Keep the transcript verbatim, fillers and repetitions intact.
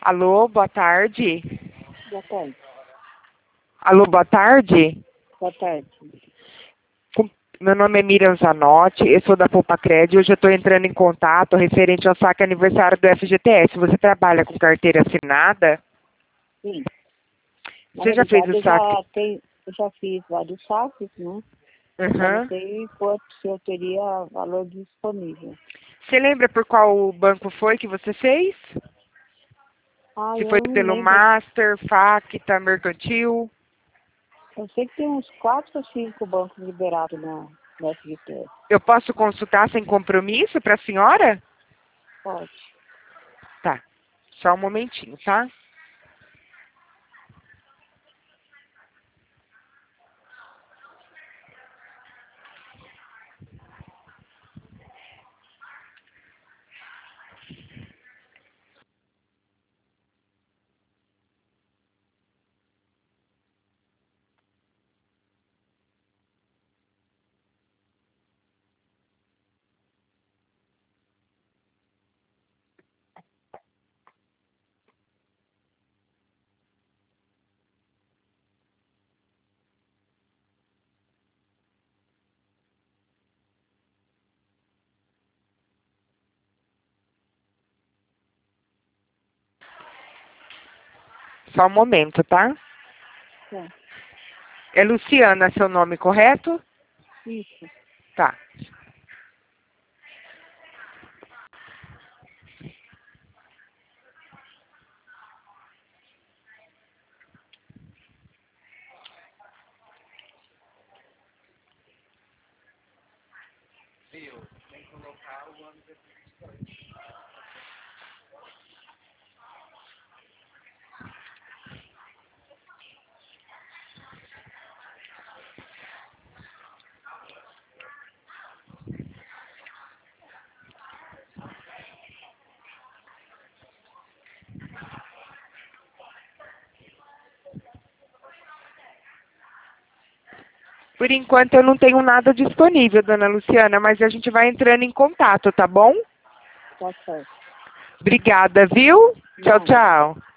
Alô, boa tarde. Boa tarde. Alô, boa tarde. Boa tarde. Com- Meu nome é Miriam Zanotti, eu sou da Poupa-Cred e hoje eu estou entrando em contato referente ao saque aniversário do F G T S. Você trabalha com carteira assinada? Sim. Na Você já fez realidade, o eu saque? já, tenho, eu já fiz vários saques, né? Eu só não Uhum. sei quanto se eu teria valor disponível. Você lembra por qual banco foi que você fez? Ah, Se eu foi não pelo lembro. Master, Facta, Mercantil? Eu sei que tem uns quatro ou cinco bancos liberados na, na F G T S. Eu posso consultar sem compromisso para a senhora? Pode. Tá. Só um momentinho, tá? Só um momento, tá? Tá. É Luciana seu nome, correto? Isso. Tá. Por enquanto eu não tenho nada disponível, dona Luciana, mas a gente vai entrando em contato, tá bom? Tá certo. Obrigada, viu? Tchau, Nada. tchau.